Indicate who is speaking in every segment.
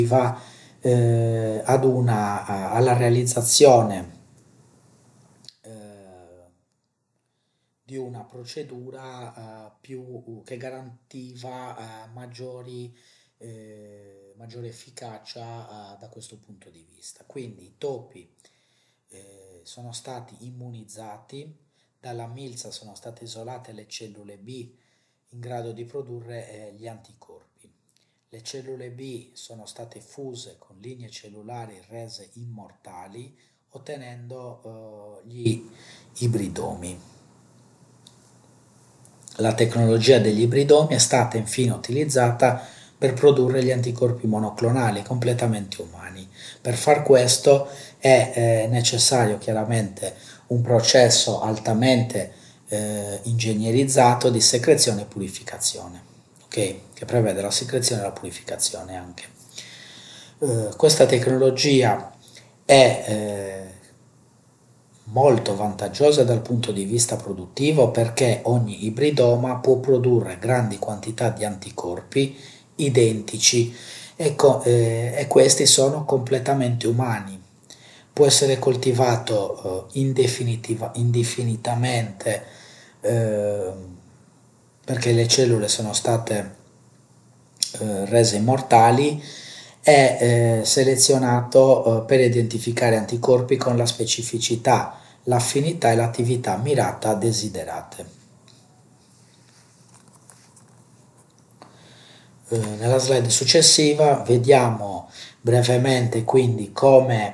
Speaker 1: va alla realizzazione di una procedura che garantiva maggiore efficacia da questo punto di vista. Quindi i topi sono stati immunizzati, dalla milza sono state isolate le cellule B in grado di produrre gli anticorpi. Le cellule B sono state fuse con linee cellulari rese immortali, ottenendo gli ibridomi. La tecnologia degli ibridomi è stata infine utilizzata per produrre gli anticorpi monoclonali completamente umani. Per far questo è necessario chiaramente un processo altamente ingegnerizzato di secrezione e purificazione, okay? Che prevede la secrezione e la purificazione anche. Questa tecnologia è molto vantaggiosa dal punto di vista produttivo perché ogni ibridoma può produrre grandi quantità di anticorpi identici e questi sono completamente umani. Può essere coltivato indefinitamente eh, perché le cellule sono state rese immortali. È selezionato per identificare anticorpi con la specificità, l'affinità e l'attività mirata desiderate. Nella slide successiva vediamo brevemente quindi come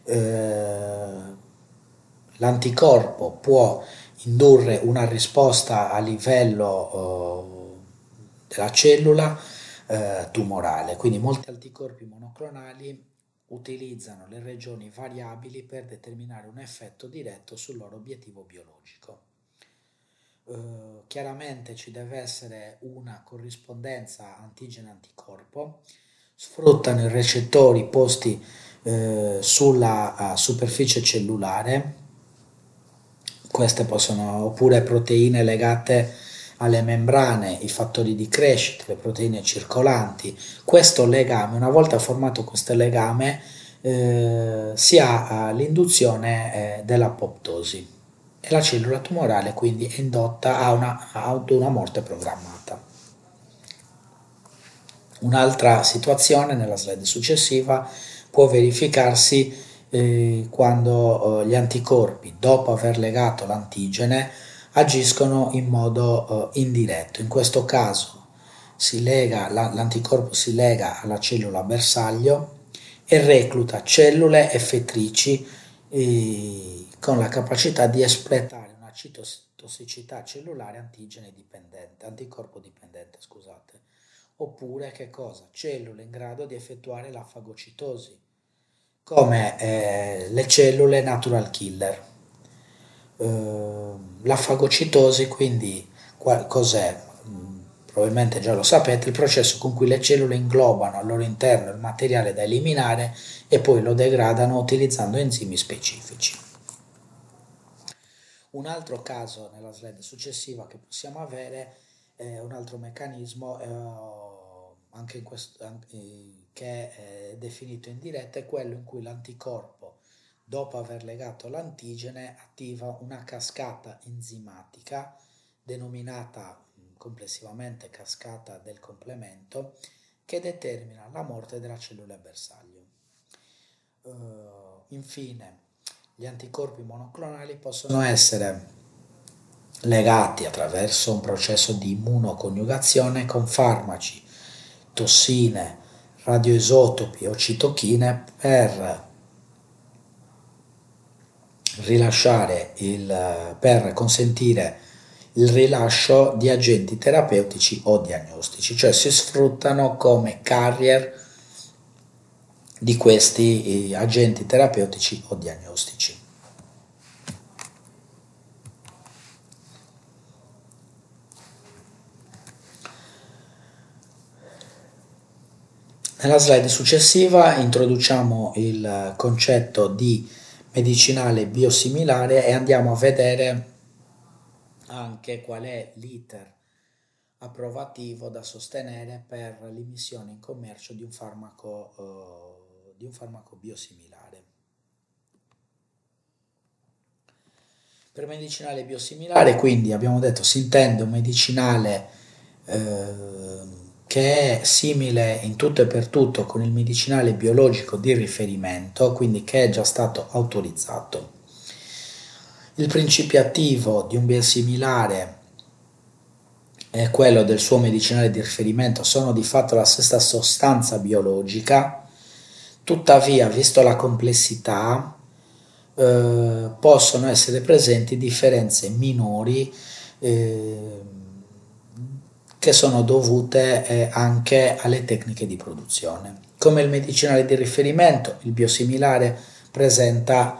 Speaker 1: l'anticorpo può indurre una risposta a livello della cellula tumorale. Quindi molti anticorpi monoclonali utilizzano le regioni variabili per determinare un effetto diretto sul loro obiettivo biologico. Chiaramente ci deve essere una corrispondenza antigene-anticorpo, sfruttano i recettori posti sulla superficie cellulare, queste possono, oppure proteine legate alle membrane, i fattori di crescita, le proteine circolanti. Questo legame, una volta formato questo legame, si ha l'induzione dell'apoptosi e la cellula tumorale quindi è indotta ad una morte programmata. Un'altra situazione nella slide successiva può verificarsi quando gli anticorpi, dopo aver legato l'antigene, agiscono in modo indiretto. In questo caso l'anticorpo si lega alla cellula bersaglio e recluta cellule effettrici con la capacità di espletare una citotossicità cellulare anticorpo dipendente, scusate. Oppure che cosa? Cellule in grado di effettuare la fagocitosi, come le cellule natural killer. La fagocitosi quindi cos'è? Probabilmente già lo sapete, il processo con cui le cellule inglobano al loro interno il materiale da eliminare e poi lo degradano utilizzando enzimi specifici. Un altro caso nella slide successiva che possiamo avere è un altro meccanismo anche in questo, che è definito in diretta, è quello in cui l'anticorpo, dopo aver legato l'antigene, attiva una cascata enzimatica denominata complessivamente cascata del complemento, che determina la morte della cellula bersaglio. Infine, gli anticorpi monoclonali possono essere legati attraverso un processo di immunoconiugazione con farmaci, tossine, radioisotopi o citochine per consentire il rilascio di agenti terapeutici o diagnostici, cioè si sfruttano come carrier di questi agenti terapeutici o diagnostici. Nella slide successiva introduciamo il concetto di medicinale biosimilare e andiamo a vedere anche qual è l'iter approvativo da sostenere per l'immissione in commercio di un farmaco biosimilare. Per medicinale biosimilare, quindi, abbiamo detto, si intende un medicinale che è simile in tutto e per tutto con il medicinale biologico di riferimento, quindi che è già stato autorizzato. Il principio attivo di un biosimilare e quello del suo medicinale di riferimento sono di fatto la stessa sostanza biologica, tuttavia, visto la complessità, possono essere presenti differenze minori eh, che sono dovute anche alle tecniche di produzione. Come il medicinale di riferimento, il biosimilare presenta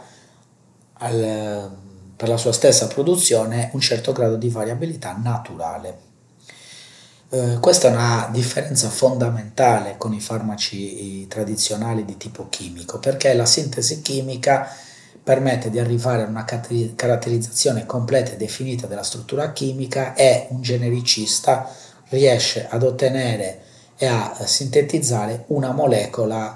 Speaker 1: per la sua stessa produzione un certo grado di variabilità naturale. Questa è una differenza fondamentale con i farmaci tradizionali di tipo chimico, perché la sintesi chimica permette di arrivare a una caratterizzazione completa e definita della struttura chimica e un genericista riesce ad ottenere e a sintetizzare una molecola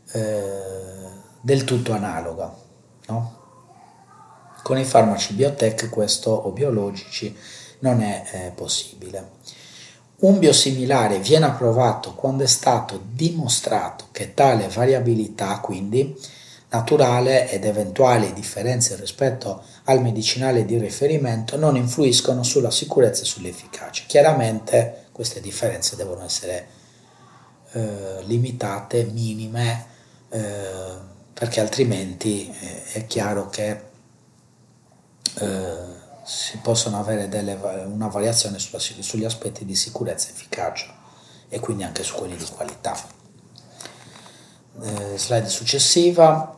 Speaker 1: del tutto analoga, no? Con i farmaci biotech questo o biologici non è possibile. Un biosimilare viene approvato quando è stato dimostrato che tale variabilità, quindi naturale ed eventuali differenze rispetto al medicinale di riferimento, non influiscono sulla sicurezza e sull'efficacia. Chiaramente queste differenze devono essere limitate, minime, perché altrimenti è chiaro che si possono avere una variazione sugli aspetti di sicurezza e efficacia e quindi anche su quelli di qualità. Slide successiva.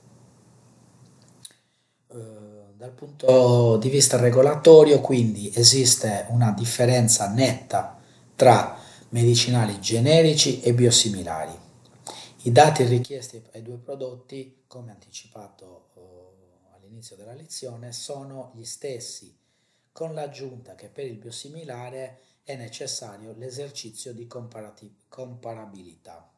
Speaker 1: Dal punto di vista regolatorio, quindi, esiste una differenza netta tra medicinali generici e biosimilari. I dati richiesti ai due prodotti, come anticipato all'inizio della lezione, sono gli stessi, con l'aggiunta che per il biosimilare è necessario l'esercizio di comparabilità.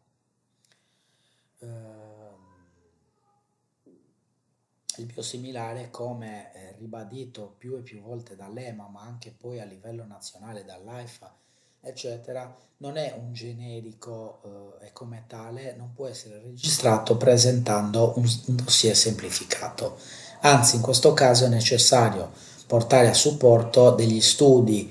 Speaker 1: Il biosimilare, come ribadito più e più volte dall'EMA, ma anche poi a livello nazionale dall'AIFA, eccetera, non è un generico e come tale non può essere registrato presentando un dossier semplificato. Anzi, in questo caso è necessario portare a supporto degli studi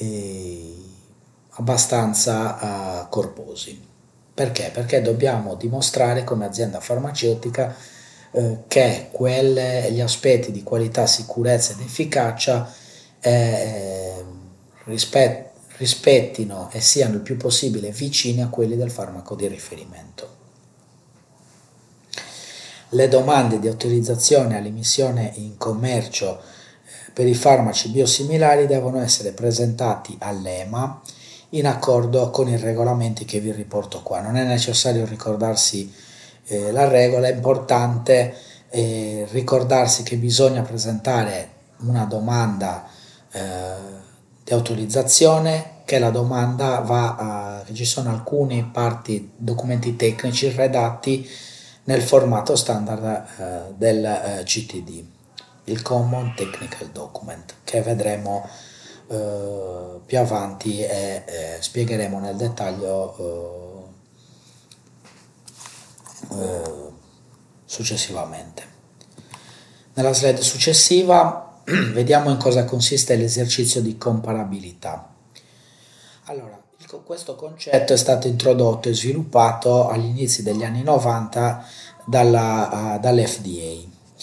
Speaker 1: abbastanza corposi. Perché? Perché dobbiamo dimostrare come azienda farmaceutica che gli aspetti di qualità, sicurezza ed efficacia rispettino e siano il più possibile vicini a quelli del farmaco di riferimento. Le domande di autorizzazione all'immissione in commercio per i farmaci biosimilari devono essere presentati all'EMA in accordo con i regolamenti che vi riporto qua. Non è necessario ricordarsi la regola, è importante ricordarsi che bisogna presentare una domanda di autorizzazione, che la domanda che ci sono alcune documenti tecnici redatti nel formato standard del CTD, il Common Technical Document, che vedremo più avanti e spiegheremo nel dettaglio successivamente. Nella slide successiva vediamo in cosa consiste l'esercizio di comparabilità. Allora, questo concetto è stato introdotto e sviluppato agli inizi degli anni 90 dall'FDA.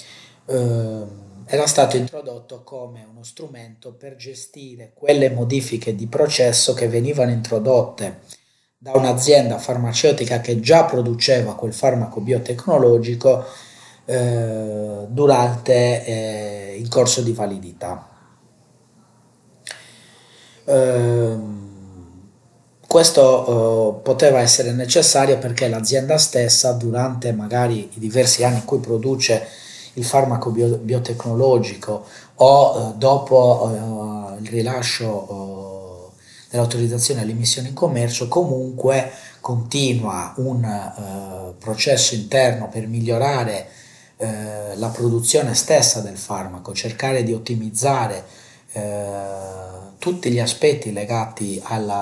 Speaker 1: Era stato introdotto come uno strumento per gestire quelle modifiche di processo che venivano introdotte da un'azienda farmaceutica che già produceva quel farmaco biotecnologico durante il corso di validità. Questo poteva essere necessario perché l'azienda stessa, durante magari i diversi anni in cui produce il farmaco biotecnologico o dopo il rilascio dell'autorizzazione all'immissione in commercio, comunque continua un processo interno per migliorare la produzione stessa del farmaco, cercare di ottimizzare tutti gli aspetti legati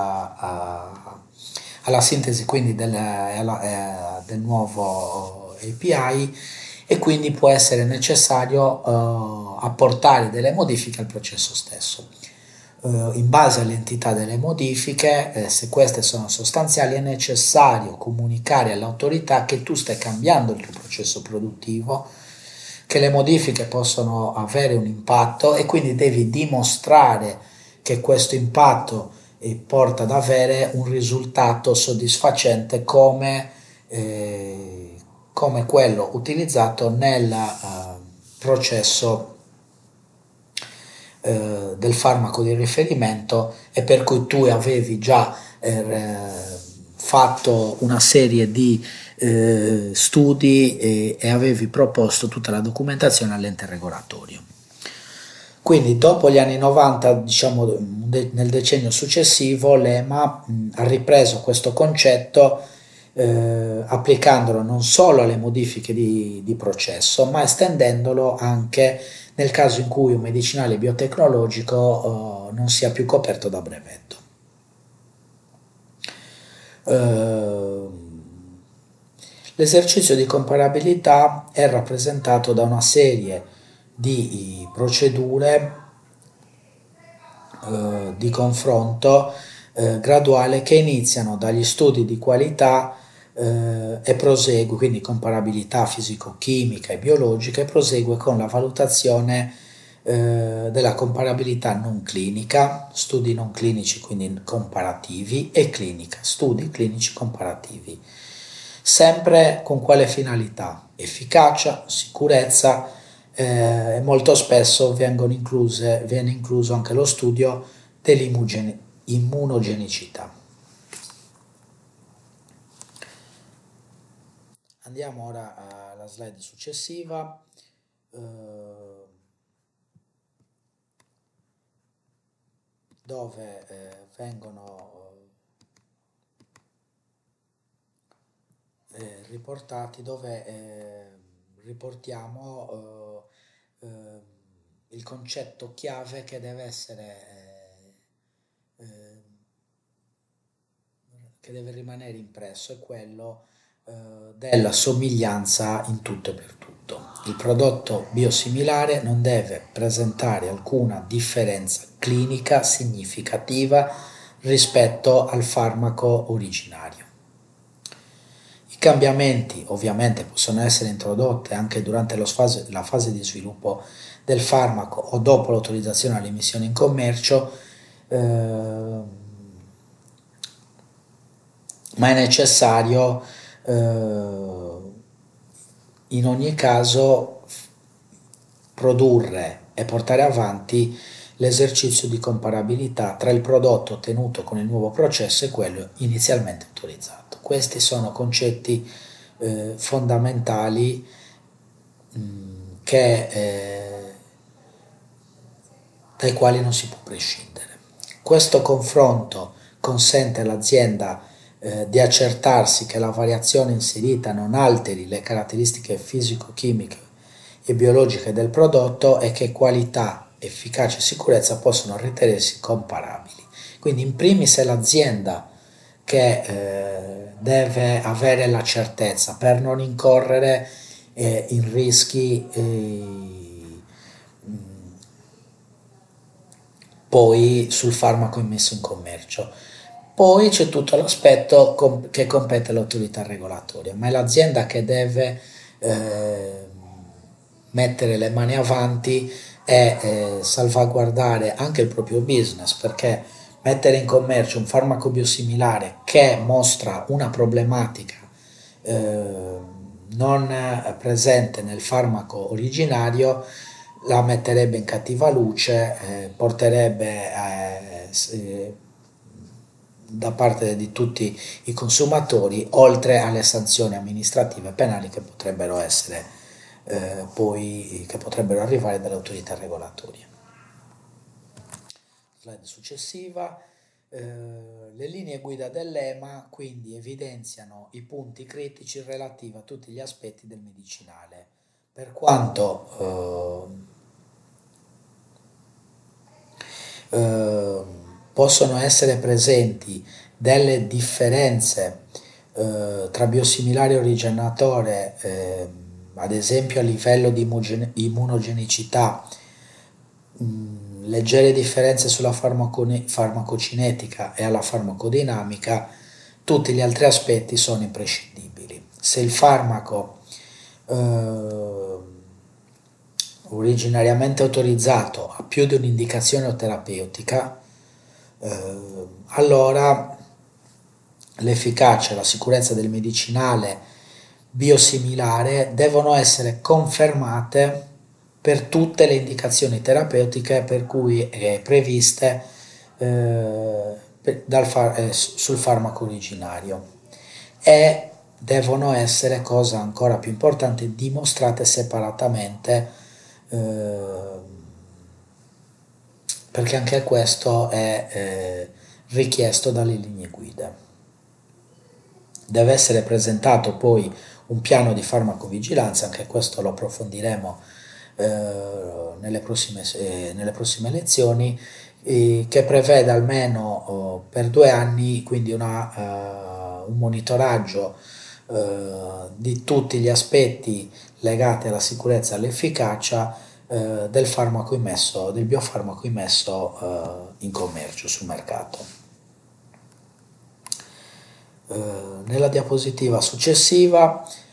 Speaker 1: alla sintesi quindi del nuovo API, e quindi può essere necessario apportare delle modifiche al processo stesso. In base all'entità delle modifiche, se queste sono sostanziali, è necessario comunicare all'autorità che tu stai cambiando il tuo processo produttivo, che le modifiche possono avere un impatto, e quindi devi dimostrare che questo impatto porta ad avere un risultato soddisfacente come quello utilizzato nel processo del farmaco di riferimento, e per cui tu avevi già fatto una serie di studi e avevi proposto tutta la documentazione all'ente regolatorio. Quindi dopo gli anni 90, diciamo nel decennio successivo, l'EMA ha ripreso questo concetto applicandolo non solo alle modifiche di processo, ma estendendolo anche nel caso in cui un medicinale biotecnologico non sia più coperto da brevetto. L'esercizio di comparabilità è rappresentato da una serie di procedure di confronto graduale che iniziano dagli studi di qualità e prosegue, quindi comparabilità fisico-chimica e biologica, e prosegue con la valutazione della comparabilità non clinica, studi non clinici quindi comparativi, e clinica, studi clinici comparativi. Sempre con quale finalità? Efficacia, sicurezza, e molto spesso viene incluso anche lo studio dell'immunogenicità. Andiamo ora alla slide successiva. Dove vengono riportati, dove riportiamo il concetto chiave che deve essere che deve rimanere impresso, è quello della somiglianza in tutto e per tutto. Il prodotto biosimilare non deve presentare alcuna differenza clinica significativa rispetto al farmaco originario. I cambiamenti ovviamente possono essere introdotti anche durante la fase di sviluppo del farmaco o dopo l'autorizzazione all'immissione in commercio, ma è necessario in ogni caso produrre e portare avanti l'esercizio di comparabilità tra il prodotto ottenuto con il nuovo processo e quello inizialmente autorizzato. Questi sono concetti fondamentali dai quali non si può prescindere. Questo confronto consente all'azienda di accertarsi che la variazione inserita non alteri le caratteristiche fisico-chimiche e biologiche del prodotto, e che qualità, efficacia e sicurezza possono ritenersi comparabili. Quindi in primis è l'azienda che deve avere la certezza per non incorrere in rischi poi sul farmaco immesso in commercio. Poi c'è tutto l'aspetto che compete all'autorità regolatoria, ma è l'azienda che deve mettere le mani avanti e salvaguardare anche il proprio business, perché mettere in commercio un farmaco biosimilare che mostra una problematica non presente nel farmaco originario la metterebbe in cattiva luce, porterebbe da parte di tutti i consumatori, oltre alle sanzioni amministrative e penali che potrebbero essere che potrebbero arrivare dalle autorità regolatorie. Slide successiva. Le linee guida dell'EMA quindi evidenziano i punti critici relativi a tutti gli aspetti del medicinale, per quanto eh, possono essere presenti delle differenze tra biosimilare e originatore, ad esempio a livello di immunogenicità, leggere differenze sulla farmacocinetica e alla farmacodinamica, tutti gli altri aspetti sono imprescindibili. Se il farmaco eh, originariamente autorizzato ha più di un'indicazione terapeutica, allora l'efficacia e la sicurezza del medicinale biosimilare devono essere confermate per tutte le indicazioni terapeutiche per cui è previste sul farmaco originario, e devono essere, cosa ancora più importante, dimostrate separatamente, eh, perché anche questo è richiesto dalle linee guida. Deve essere presentato poi un piano di farmacovigilanza, anche questo lo approfondiremo nelle prossime lezioni, che prevede almeno per 2 anni quindi un monitoraggio di tutti gli aspetti legati alla sicurezza e all'efficacia del farmaco immesso, del biofarmaco immesso in commercio sul mercato. Nella diapositiva successiva